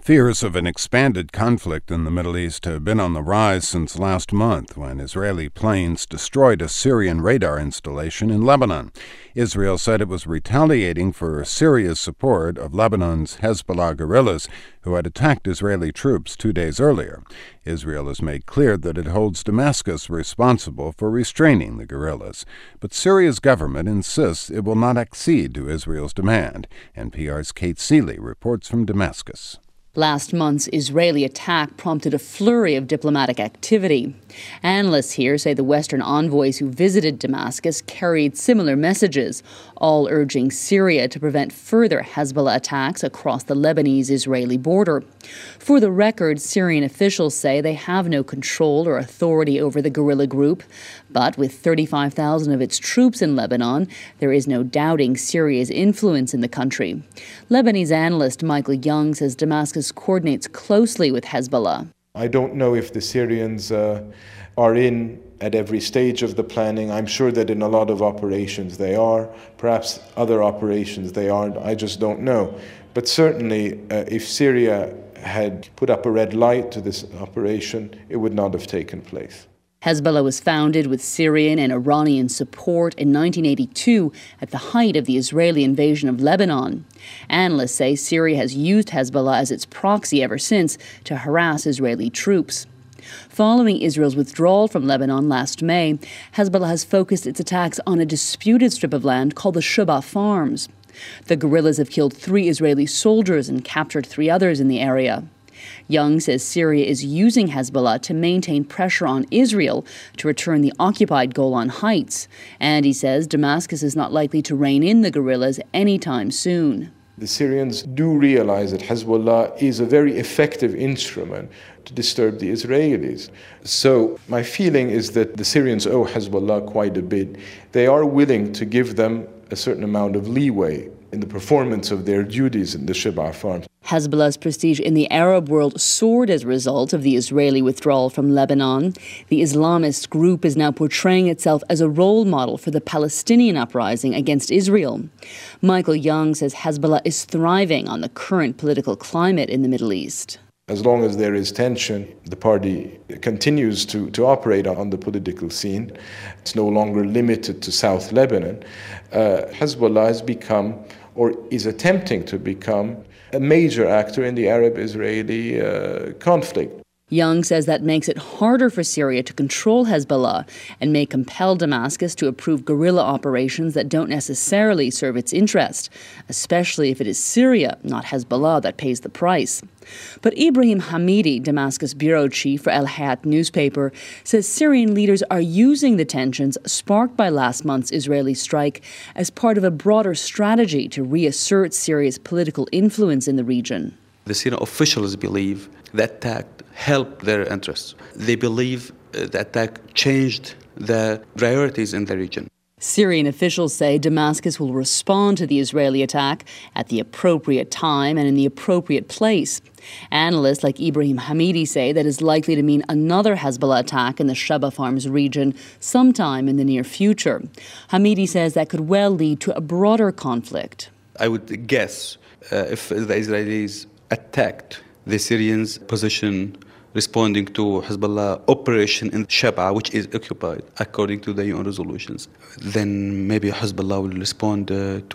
Fears of an expanded conflict in the Middle East have been on the rise since last month when Israeli planes destroyed a Syrian radar installation in Lebanon. Israel said it was retaliating for Syria's support of Lebanon's Hezbollah guerrillas who had attacked Israeli troops 2 days earlier. Israel has made clear that it holds Damascus responsible for restraining the guerrillas. But Syria's government insists it will not accede to Israel's demand. NPR's Kate Seeley reports from Damascus. Last month's Israeli attack prompted a flurry of diplomatic activity. Analysts here say the Western envoys who visited Damascus carried similar messages, all urging Syria to prevent further Hezbollah attacks across the Lebanese-Israeli border. For the record, Syrian officials say they have no control or authority over the guerrilla group. But with 35,000 of its troops in Lebanon, there is no doubting Syria's influence in the country. Lebanese analyst Michael Young says Damascus coordinates closely with Hezbollah. I don't know if the Syrians are in at every stage of the planning. I'm sure that in a lot of operations they are. Perhaps other operations they aren't. I just don't know. But certainly, if Syria had put up a red light to this operation, it would not have taken place. Hezbollah was founded with Syrian and Iranian support in 1982 at the height of the Israeli invasion of Lebanon. Analysts say Syria has used Hezbollah as its proxy ever since to harass Israeli troops. Following Israel's withdrawal from Lebanon last May, Hezbollah has focused its attacks on a disputed strip of land called the Shuba Farms. The guerrillas have killed 3 Israeli soldiers and captured 3 others in the area. Young says Syria is using Hezbollah to maintain pressure on Israel to return the occupied Golan Heights. And he says Damascus is not likely to rein in the guerrillas anytime soon. The Syrians do realize that Hezbollah is a very effective instrument to disturb the Israelis. So my feeling is that the Syrians owe Hezbollah quite a bit. They are willing to give them a certain amount of leeway in the performance of their duties in the Shuba Farms. Hezbollah's prestige in the Arab world soared as a result of the Israeli withdrawal from Lebanon. The Islamist group is now portraying itself as a role model for the Palestinian uprising against Israel. Michael Young says Hezbollah is thriving on the current political climate in the Middle East. As long as there is tension, the party continues to operate on the political scene. It's no longer limited to South Lebanon. Hezbollah has become, or is attempting to become, a major actor in the Arab-Israeli conflict. Young says that makes it harder for Syria to control Hezbollah and may compel Damascus to approve guerrilla operations that don't necessarily serve its interest, especially if it is Syria, not Hezbollah, that pays the price. But Ibrahim Hamidi, Damascus bureau chief for El Hayat newspaper, says Syrian leaders are using the tensions sparked by last month's Israeli strike as part of a broader strategy to reassert Syria's political influence in the region. The Syrian officials believe the attack helped their interests. They believe the attack changed the priorities in the region. Syrian officials say Damascus will respond to the Israeli attack at the appropriate time and in the appropriate place. Analysts like Ibrahim Hamidi say that is likely to mean another Hezbollah attack in the Shuba Farms region sometime in the near future. Hamidi says that could well lead to a broader conflict. I would guess if the Israelis attacked the Syrians' position responding to Hezbollah operation in Shuba, which is occupied according to the UN resolutions, then maybe Hezbollah will respond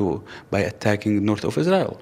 by attacking north of Israel.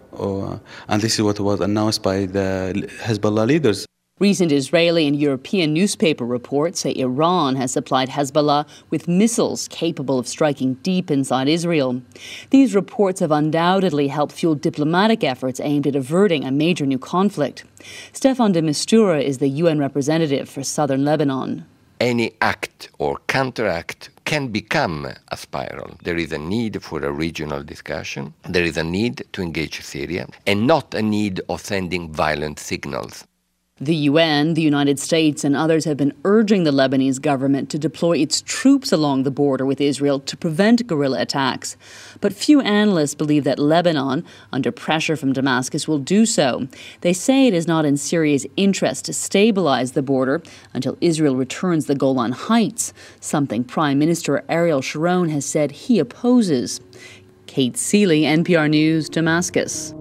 And this is what was announced by the Hezbollah leaders. Recent Israeli and European newspaper reports say Iran has supplied Hezbollah with missiles capable of striking deep inside Israel. These reports have undoubtedly helped fuel diplomatic efforts aimed at averting a major new conflict. Stefan de Mistura is the UN representative for southern Lebanon. Any act or counteract can become a spiral. There is a need for a regional discussion. There is a need to engage Syria, and not a need of sending violent signals. The UN, the United States and others have been urging the Lebanese government to deploy its troops along the border with Israel to prevent guerrilla attacks. But few analysts believe that Lebanon, under pressure from Damascus, will do so. They say it is not in Syria's interest to stabilize the border until Israel returns the Golan Heights, something Prime Minister Ariel Sharon has said he opposes. Kate Seeley, NPR News, Damascus.